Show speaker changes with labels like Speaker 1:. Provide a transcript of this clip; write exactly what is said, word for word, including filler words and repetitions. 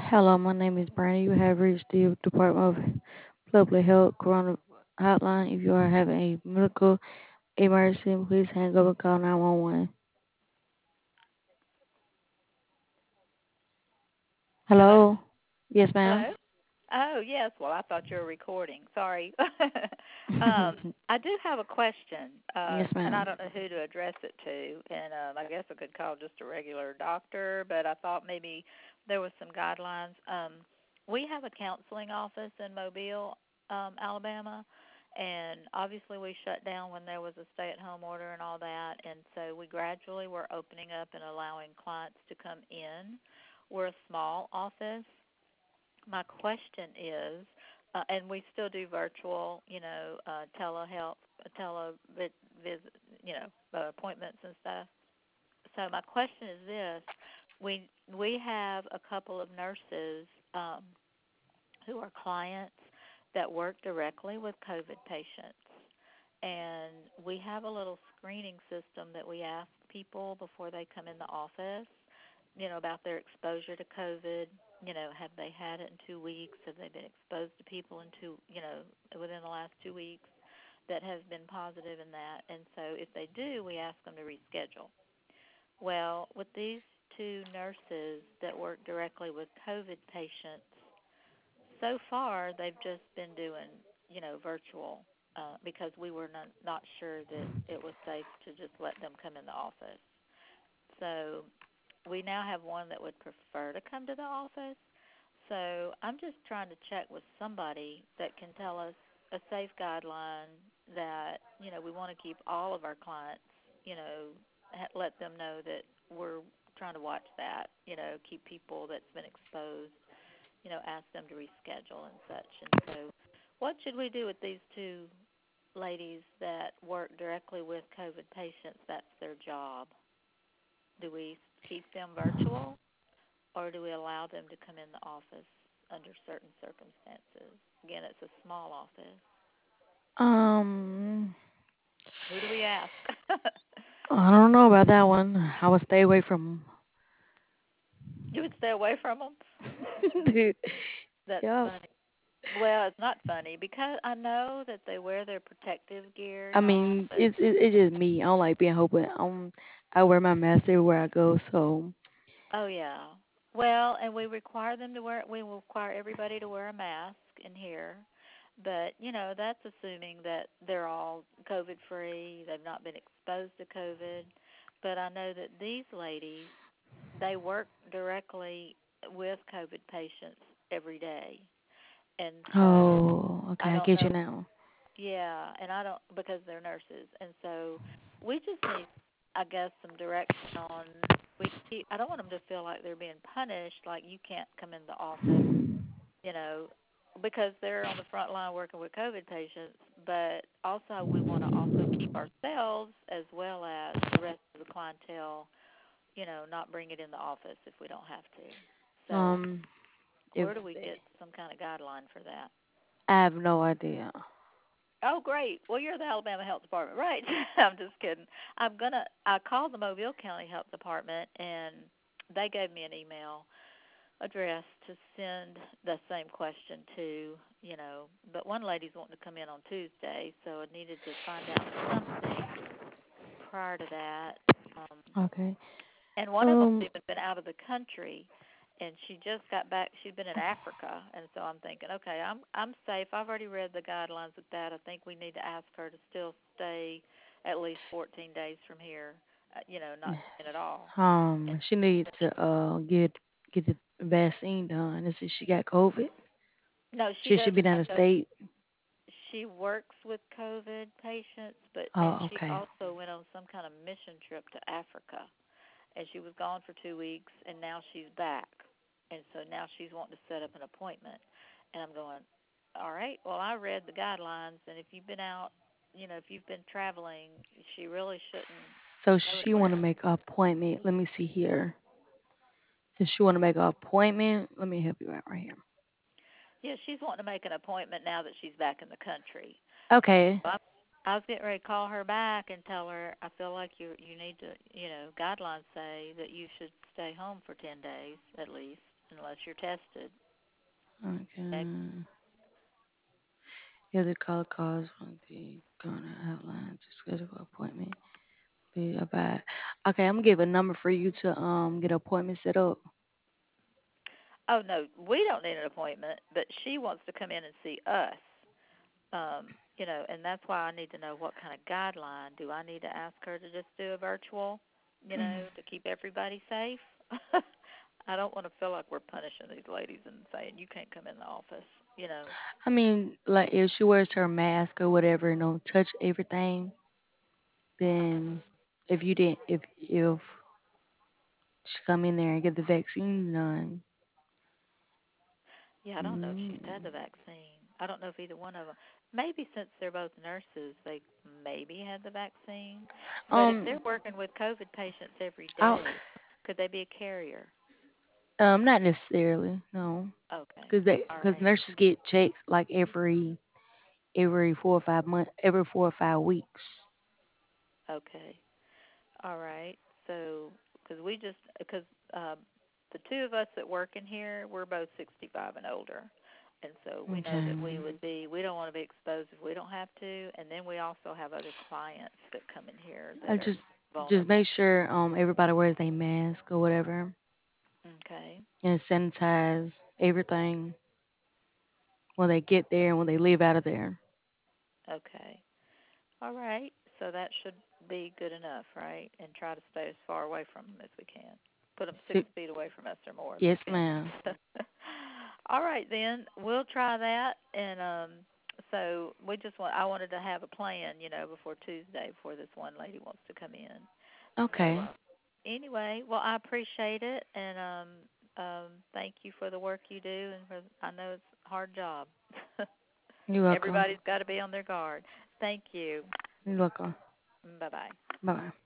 Speaker 1: Hello, my name is Brandy. You have reached the Department of Public Health Corona Hotline. If you are having a medical emergency, please hang up and call nine one one.
Speaker 2: Hello?
Speaker 1: Hello? Yes, ma'am.
Speaker 2: Hello? Oh, yes. Well, I thought you were recording. Sorry. um, I do have a question, uh,
Speaker 1: Yes,
Speaker 2: and I
Speaker 1: ma'am.
Speaker 2: don't know who to address it to. And um, I guess I could call just a regular doctor, but I thought maybe there was some guidelines. Um, we have a counseling office in Mobile, um, Alabama, and obviously we shut down when there was a stay-at-home order and all that, and so we gradually were opening up and allowing clients to come in. We're a small office. My question is, uh, and we still do virtual, you know, uh, telehealth, uh, tele visit, you know, uh, appointments and stuff. So my question is this: we we have a couple of nurses um, who are clients that work directly with COVID patients, and we have a little screening system that we ask people before they come in the office, you know, about their exposure to COVID. You know, have they had it in two weeks? Have they been exposed to people in two, you know, within the last two weeks that have been positive in that? And so if they do, we ask them to reschedule. Well, with these two nurses that work directly with COVID patients, so far they've just been doing, you know, virtual uh, because we were not, not sure that it was safe to just let them come in the office. So we now have one that would prefer to come to the office. So I'm just trying to check with somebody that can tell us a safe guideline that, you know, we want to keep all of our clients, you know, ha- let them know that we're trying to watch that, you know, keep people that's been exposed, you know, ask them to reschedule and such. And so what should we do with these two ladies that work directly with COVID patients? That's their job. Do we keep them virtual, or do we allow them to come in the office under certain circumstances? Again, it's a small office.
Speaker 1: Um,
Speaker 2: Who do we ask?
Speaker 1: I don't know about that one. I would stay away from
Speaker 2: You would stay away from them?
Speaker 1: them.
Speaker 2: That's
Speaker 1: Yep.
Speaker 2: funny. Well, it's not funny because I know that they wear their protective gear
Speaker 1: I
Speaker 2: and all,
Speaker 1: mean,
Speaker 2: but
Speaker 1: it's it, it's just me. I don't like being open. Um, I wear my mask everywhere I go, so
Speaker 2: oh yeah. Well, and we require them to wear. We will require everybody to wear a mask in here, but you know that's assuming that they're all COVID free. They've not been exposed to COVID. But I know that these ladies, they work directly with COVID patients every day, and so
Speaker 1: oh, okay,
Speaker 2: I
Speaker 1: I
Speaker 2: don't
Speaker 1: get you
Speaker 2: know.
Speaker 1: now.
Speaker 2: Yeah, and I don't because they're nurses, and so we just need, I guess, some direction on. We keep, I don't want them to feel like they're being punished, like you can't come in the office, you know, because they're on the front line working with COVID patients. But also, we want to also keep ourselves as well as the rest of the clientele, you know, not bring it in the office if we don't have to. So,
Speaker 1: Um, if
Speaker 2: where do we
Speaker 1: they,
Speaker 2: get some kind of guideline for that?
Speaker 1: I have no idea.
Speaker 2: Oh, great. Well, you're the Alabama Health Department, right? I'm just kidding. I'm gonna. I called the Mobile County Health Department, and they gave me an email address to send the same question to. You know, but one lady's wanting to come in on Tuesday, so I needed to find out something prior to that. Um,
Speaker 1: Okay.
Speaker 2: and one of them's
Speaker 1: Um.
Speaker 2: even been out of the country, and she just got back. She'd been in Africa, and so I'm thinking, okay, I'm I'm safe. I've already read the guidelines with that. I think we need to ask her to still stay at least fourteen days from here. Uh, you know, not in at all. And
Speaker 1: Um. She needs to uh get get the vaccine done. And see, she got COVID.
Speaker 2: no, she
Speaker 1: She should be
Speaker 2: doesn't
Speaker 1: down
Speaker 2: have
Speaker 1: the
Speaker 2: COVID.
Speaker 1: state.
Speaker 2: She works with COVID patients, but and
Speaker 1: Oh,
Speaker 2: she
Speaker 1: okay.
Speaker 2: also went on some kind of mission trip to Africa, and she was gone for two weeks, and now she's back, and so now she's wanting to set up an appointment, and I'm going, all right, well I read the guidelines, and if you've been out, you know, if you've been traveling, she really shouldn't
Speaker 1: So
Speaker 2: go
Speaker 1: she want to
Speaker 2: anywhere.
Speaker 1: make an appointment. Let me see here. Does she want to make an appointment? Let me help you out right here.
Speaker 2: Yeah, she's wanting to make an appointment now that she's back in the country, and
Speaker 1: Okay.
Speaker 2: so I, I was getting ready to call her back and tell her I feel like you you need to, you know, guidelines say that you should stay home for ten days at least. unless you're tested. Okay.
Speaker 1: Okay. Yeah, the call calls from the corner outline to schedule an appointment. Be about. Okay, I'm gonna give a number for you to um get an appointment set up.
Speaker 2: Oh no, we don't need an appointment, but she wants to come in and see us. Um, you know, and that's why I need to know what kind of guideline. Do I need to ask her to just do a virtual, you
Speaker 1: Mm.
Speaker 2: know, to keep everybody safe? I don't want to feel like we're punishing these ladies and saying you can't come in the office, you know.
Speaker 1: I mean, like if she wears her mask or whatever and don't touch everything, then if you didn't, if if she come in there and get the vaccine done,
Speaker 2: Yeah, I don't know if she's had
Speaker 1: mm,
Speaker 2: the vaccine. I don't know if either one of them. Maybe since they're both nurses, they maybe had the vaccine. But if
Speaker 1: um,
Speaker 2: they're working with COVID patients every
Speaker 1: I
Speaker 2: day, could they be a carrier?
Speaker 1: um not necessarily, no,
Speaker 2: Okay.
Speaker 1: because they
Speaker 2: All
Speaker 1: because
Speaker 2: right.
Speaker 1: nurses get checked like every every four or five months, every four or five weeks.
Speaker 2: Okay. All right. So, because we just because um, the two of us that work in here, we're both sixty-five and older, and so we know
Speaker 1: Okay.
Speaker 2: that we would be. We don't want to be exposed if we don't have to, and then we also have other clients that come in here
Speaker 1: I
Speaker 2: that are
Speaker 1: just just
Speaker 2: vulnerable.
Speaker 1: make sure um everybody wears a mask or whatever
Speaker 2: Okay.
Speaker 1: and sanitize everything when they get there and when they leave out of there.
Speaker 2: Okay. All right. So that should be good enough, right? And try to stay as far away from them as we can. Put them six
Speaker 1: Si-
Speaker 2: feet away from us or more if we
Speaker 1: yes, ma'am.
Speaker 2: can. All right, then we'll try that. And um, so we just want. I wanted to have a plan, you know, before Tuesday, before this one lady wants to come in. So
Speaker 1: Okay.
Speaker 2: uh, anyway, well, I appreciate it, and um, um, thank you for the work you do. And for, I know it's a hard job.
Speaker 1: You're welcome.
Speaker 2: Everybody's got to be on their guard. Thank you.
Speaker 1: You're welcome.
Speaker 2: Bye bye.
Speaker 1: Bye bye.